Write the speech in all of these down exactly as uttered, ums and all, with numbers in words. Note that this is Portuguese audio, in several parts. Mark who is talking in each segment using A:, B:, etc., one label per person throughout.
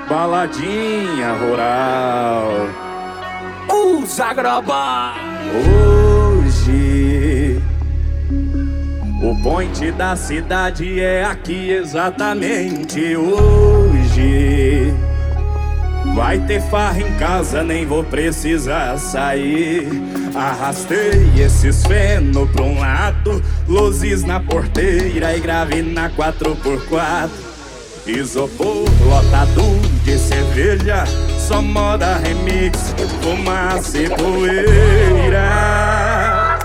A: baladinha rural.
B: Os Agroboy.
A: Hoje o point da cidade é aqui exatamente hoje. Vai ter farra em casa, nem vou precisar sair. Arrastei esses feno pra um lado, luzes na porteira e grave na quatro por quatro. Isopor lotado de cerveja, só moda remix, fumaça e poeira.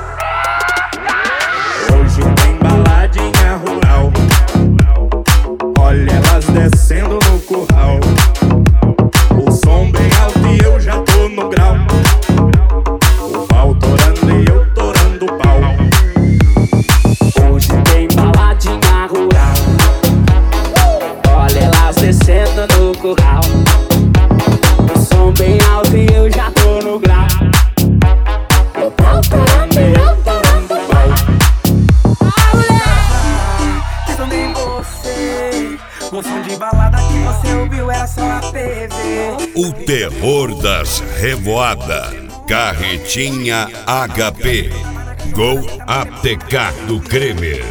A: Hoje tem baladinha rural, olha elas descendo no curral. O som bem alto e eu já tô no grau. O pau torando e eu torando o pau.
B: Hoje tem baladinha rural, olha elas descendo no curral. O som bem alto e eu já tô no grau. O pau torando e eu torando o pau. Ah, mulher, que também você. O som de balada que você ouviu era só a T V.
C: O terror das revoadas. Carretinha H P. Gol Aptecar do Kremer.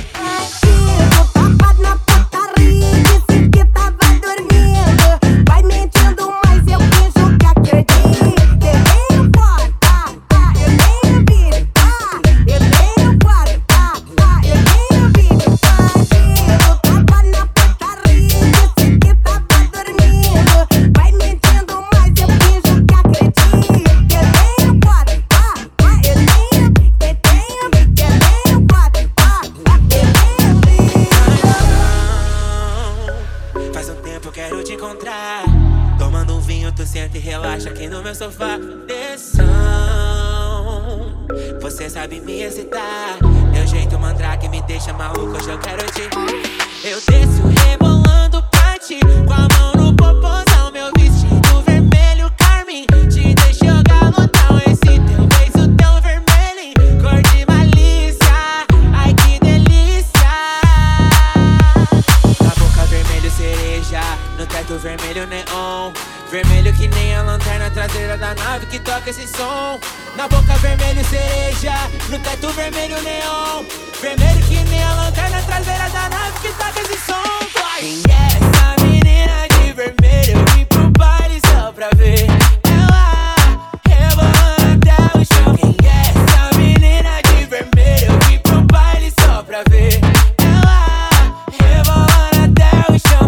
D: Tomando um vinho, tu senta e relaxa aqui no meu sofá. Deção, você sabe me excitar. Meu jeito mandrake me deixa maluco, hoje eu quero te. Eu desço rebolando pra ti, com a mão no popozão. Meu vestido vermelho carmim te deixa eu galotão. Esse teu beijo tão vermelho, cor de malícia. Ai que delícia. Na boca vermelho cereja, no teto vermelho neon. Vermelho que nem a lanterna traseira da nave que toca esse som. Na boca vermelho cereja, no teto vermelho neon. Vermelho que nem a lanterna traseira da nave que toca esse som. Vai! Quem é essa menina de vermelho? Eu vim pro baile só pra ver ela rebolando até o chão. Quem é essa menina de vermelho? Eu vim pro baile só pra ver ela rebolando até o chão.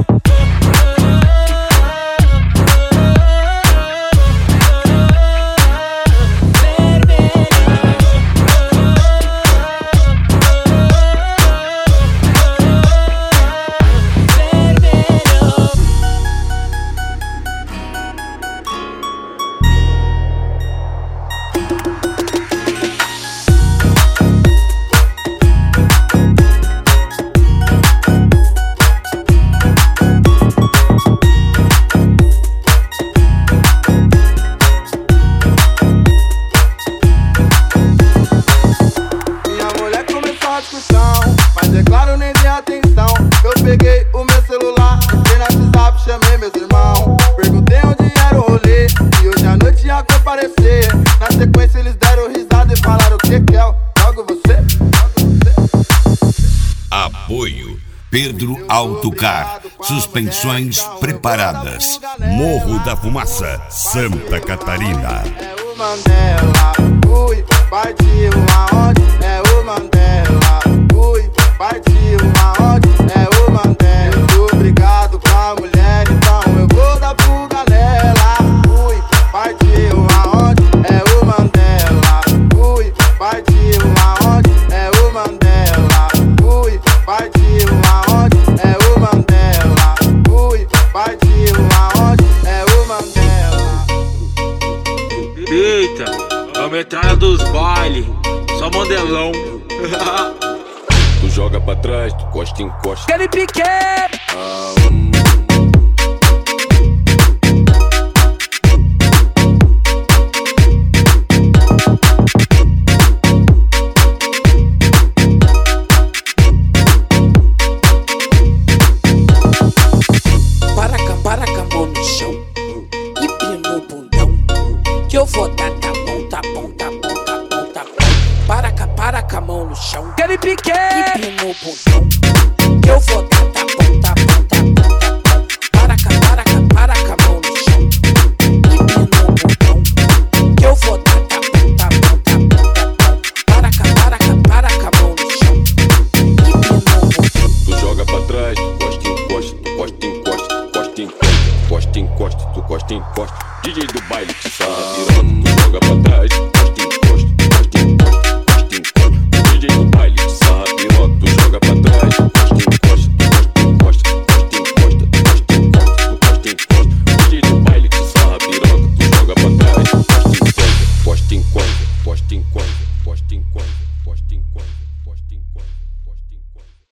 E: Mas é claro, nem dei atenção. Eu peguei o meu celular, entrei no WhatsApp, chamei meus irmãos. Perguntei onde era o rolê e hoje à noite ia comparecer. Na sequência eles deram risada e falaram: o que que é? Jogo você?
C: Apoio Pedro Autocar. Suspensões preparadas. Morro da Fumaça, Santa Catarina.
E: É o Mandela, ui, partiu aonde? É o Mandela, ui, partiu aonde? É o Mandela. Eu tô brigado com a mulher, então eu vou dar fuga nela. Ui, partiu aonde? É o Mandela, ui, partiu aonde? É o Mandela, ui, partiu aonde? É o Mandela, ui, partiu aonde? É o Mandela.
F: Eita, é a metralha dos bailes, só modelão.
G: Tu joga pra trás, tu costa em costa.
B: Aquele pique!
G: Ah,